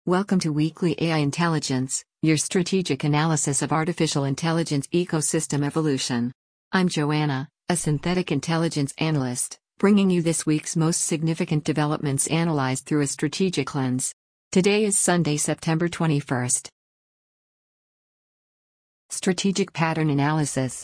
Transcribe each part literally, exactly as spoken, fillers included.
Welcome to Weekly A I Intelligence, your strategic analysis of artificial intelligence ecosystem evolution. I'm Joanna, a synthetic intelligence analyst, bringing you this week's most significant developments analyzed through a strategic lens. Today is Sunday, September twenty-first. Strategic Pattern Analysis.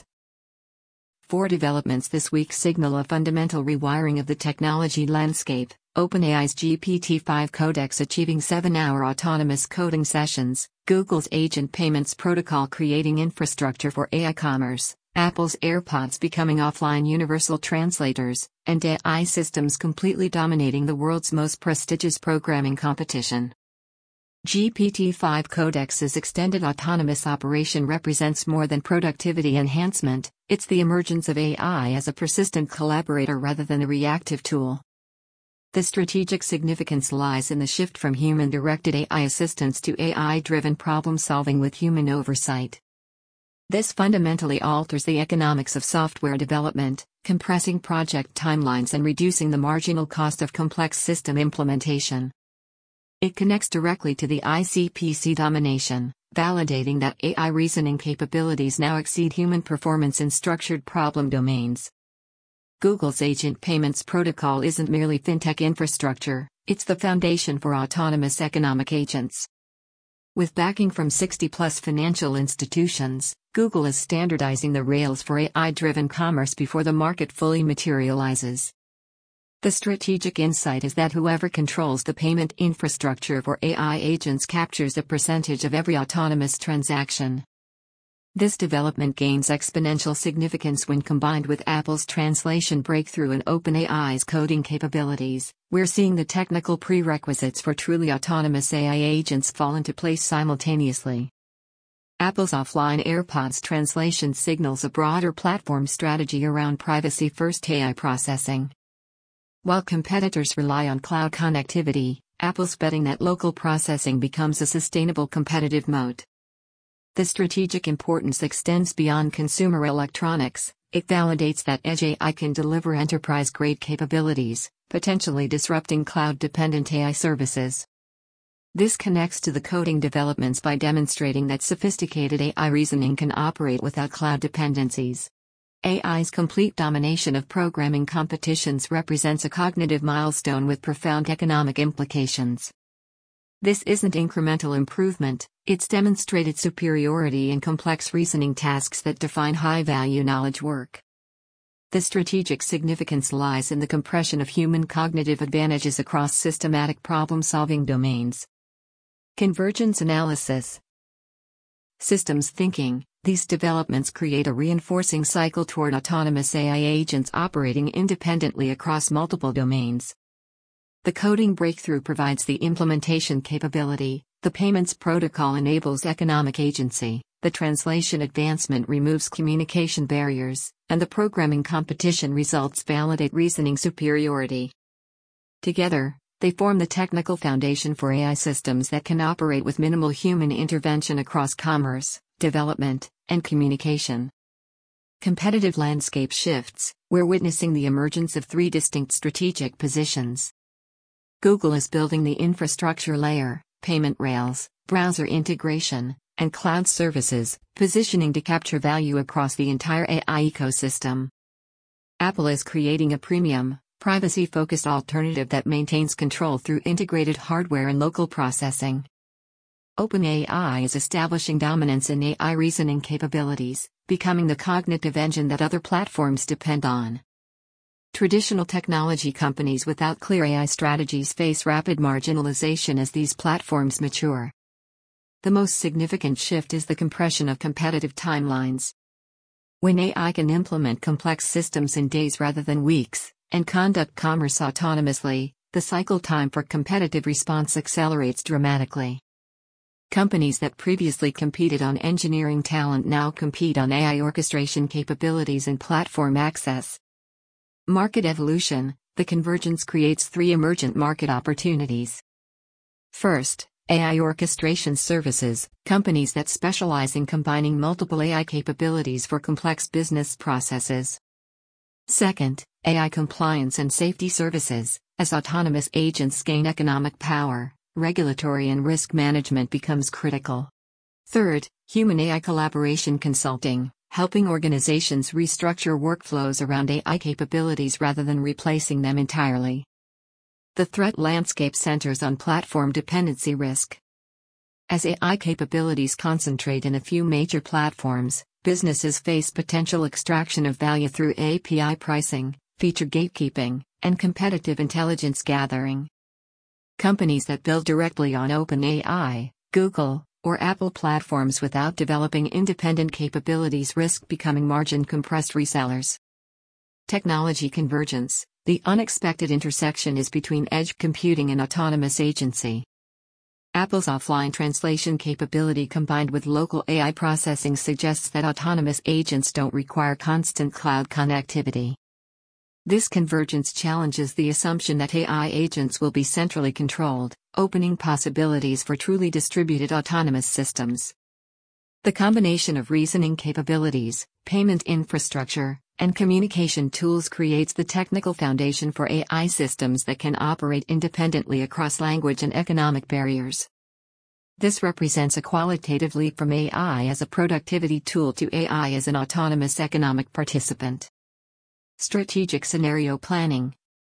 Four developments this week signal a fundamental rewiring of the technology landscape. OpenAI's G P T five Codex achieving seven-hour autonomous coding sessions, Google's Agent Payments Protocol creating infrastructure for A I commerce, Apple's AirPods becoming offline universal translators, and A I systems completely dominating the world's most prestigious programming competition. G P T five Codex's extended autonomous operation represents more than productivity enhancement, it's the emergence of A I as a persistent collaborator rather than a reactive tool. The strategic significance lies in the shift from human-directed A I assistance to A I-driven problem-solving with human oversight. This fundamentally alters the economics of software development, compressing project timelines and reducing the marginal cost of complex system implementation. It connects directly to the I C P C domination, validating that A I reasoning capabilities now exceed human performance in structured problem domains. Google's Agent Payments Protocol isn't merely fintech infrastructure, it's the foundation for autonomous economic agents. With backing from sixty plus financial institutions, Google is standardizing the rails for A I-driven commerce before the market fully materializes. The strategic insight is that whoever controls the payment infrastructure for A I agents captures a percentage of every autonomous transaction. This development gains exponential significance when combined with Apple's translation breakthrough and OpenAI's coding capabilities. We're seeing the technical prerequisites for truly autonomous A I agents fall into place simultaneously. Apple's offline AirPods translation signals a broader platform strategy around privacy-first A I processing. While competitors rely on cloud connectivity, Apple's betting that local processing becomes a sustainable competitive moat. The strategic importance extends beyond consumer electronics. It validates that edge A I can deliver enterprise-grade capabilities, potentially disrupting cloud-dependent A I services. This connects to the coding developments by demonstrating that sophisticated A I reasoning can operate without cloud dependencies. A I's complete domination of programming competitions represents a cognitive milestone with profound economic implications. This isn't incremental improvement, it's demonstrated superiority in complex reasoning tasks that define high-value knowledge work. The strategic significance lies in the compression of human cognitive advantages across systematic problem-solving domains. Convergence analysis. Systems thinking. These developments create a reinforcing cycle toward autonomous A I agents operating independently across multiple domains. The coding breakthrough provides the implementation capability, the payments protocol enables economic agency, the translation advancement removes communication barriers, and the programming competition results validate reasoning superiority. Together, they form the technical foundation for A I systems that can operate with minimal human intervention across commerce, development, and communication. Competitive landscape shifts. We're witnessing the emergence of three distinct strategic positions. Google is building the infrastructure layer, payment rails, browser integration, and cloud services, positioning to capture value across the entire A I ecosystem. Apple is creating a premium, privacy-focused alternative that maintains control through integrated hardware and local processing. OpenAI is establishing dominance in A I reasoning capabilities, becoming the cognitive engine that other platforms depend on. Traditional technology companies without clear A I strategies face rapid marginalization as these platforms mature. The most significant shift is the compression of competitive timelines. When A I can implement complex systems in days rather than weeks, and conduct commerce autonomously, the cycle time for competitive response accelerates dramatically. Companies that previously competed on engineering talent now compete on A I orchestration capabilities and platform access. Market evolution. The convergence creates three emergent market opportunities. First, A I orchestration services, companies that specialize in combining multiple A I capabilities for complex business processes. Second, A I compliance and safety services, as autonomous agents gain economic power, regulatory and risk management becomes critical. Third, human-A I collaboration consulting, helping organizations restructure workflows around A I capabilities rather than replacing them entirely. The threat landscape centers on platform dependency risk. As A I capabilities concentrate in a few major platforms, businesses face potential extraction of value through A P I pricing, feature gatekeeping, and competitive intelligence gathering. Companies that build directly on OpenAI, Google, or Apple platforms without developing independent capabilities risk becoming margin-compressed resellers. Technology convergence. The unexpected intersection is between edge computing and autonomous agency. Apple's offline translation capability combined with local A I processing suggests that autonomous agents don't require constant cloud connectivity. This convergence challenges the assumption that A I agents will be centrally controlled, opening possibilities for truly distributed autonomous systems. The combination of reasoning capabilities, payment infrastructure, and communication tools creates the technical foundation for A I systems that can operate independently across language and economic barriers. This represents a qualitative leap from A I as a productivity tool to A I as an autonomous economic participant. Strategic scenario planning.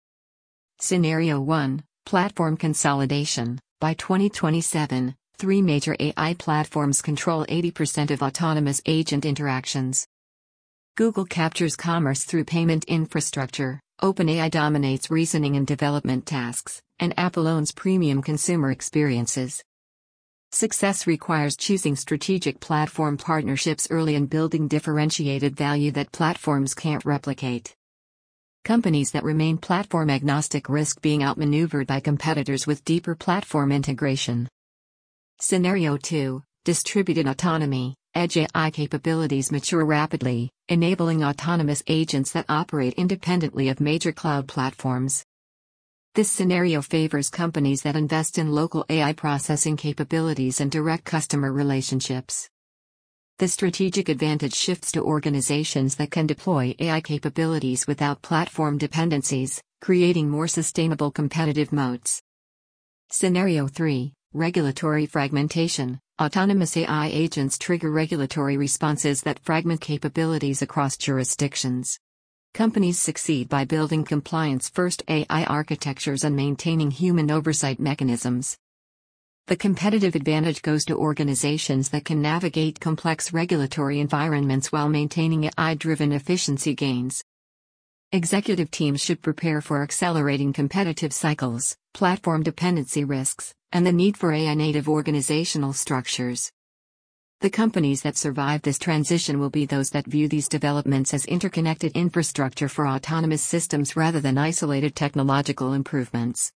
Scenario one, Platform consolidation. By twenty twenty-seven, three major A I platforms control eighty percent of autonomous agent interactions. Google captures commerce through payment infrastructure, OpenAI dominates reasoning and development tasks, and Apple owns premium consumer experiences. Success requires choosing strategic platform partnerships early and building differentiated value that platforms can't replicate. Companies that remain platform agnostic risk being outmaneuvered by competitors with deeper platform integration. Scenario two, Distributed autonomy. Edge A I capabilities mature rapidly, enabling autonomous agents that operate independently of major cloud platforms. This scenario favors companies that invest in local A I processing capabilities and direct customer relationships. The strategic advantage shifts to organizations that can deploy A I capabilities without platform dependencies, creating more sustainable competitive moats. Scenario three, Regulatory fragmentation. Autonomous A I agents trigger regulatory responses that fragment capabilities across jurisdictions. Companies succeed by building compliance-first A I architectures and maintaining human oversight mechanisms. The competitive advantage goes to organizations that can navigate complex regulatory environments while maintaining A I-driven efficiency gains. Executive teams should prepare for accelerating competitive cycles, platform dependency risks, and the need for A I-native organizational structures. The companies that survive this transition will be those that view these developments as interconnected infrastructure for autonomous systems rather than isolated technological improvements.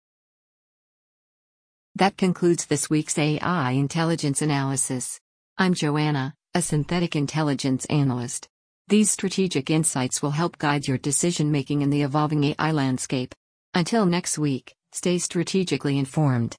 That concludes this week's A I Intelligence Analysis. I'm Joanna, a synthetic intelligence analyst. These strategic insights will help guide your decision-making in the evolving A I landscape. Until next week, stay strategically informed.